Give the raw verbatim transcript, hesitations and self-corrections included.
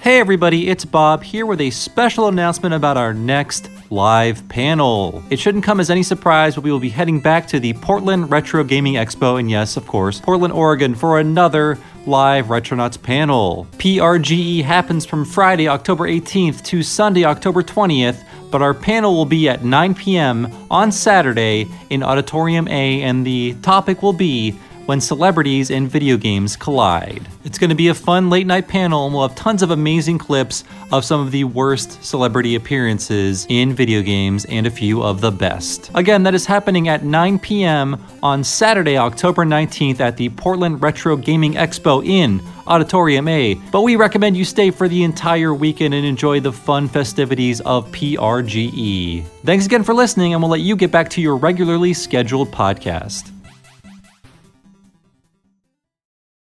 Hey everybody, it's Bob here with a special announcement about our next live panel. It shouldn't come as any surprise, but we will be heading back to the Portland Retro Gaming Expo, and yes, of course, Portland, Oregon, for another live Retronauts panel. P R G E happens from Friday, October eighteenth to Sunday, October twentieth, but our panel will be at nine p.m. on Saturday in Auditorium A, and the topic will be when celebrities and video games collide. It's going to be a fun late night panel, and we'll have tons of amazing clips of some of the worst celebrity appearances in video games and a few of the best. Again, that is happening at nine p.m. on Saturday, October nineteenth at the Portland Retro Gaming Expo in Auditorium A, but we recommend you stay for the entire weekend and enjoy the fun festivities of P R G E. Thanks again for listening, and we'll let you get back to your regularly scheduled podcast.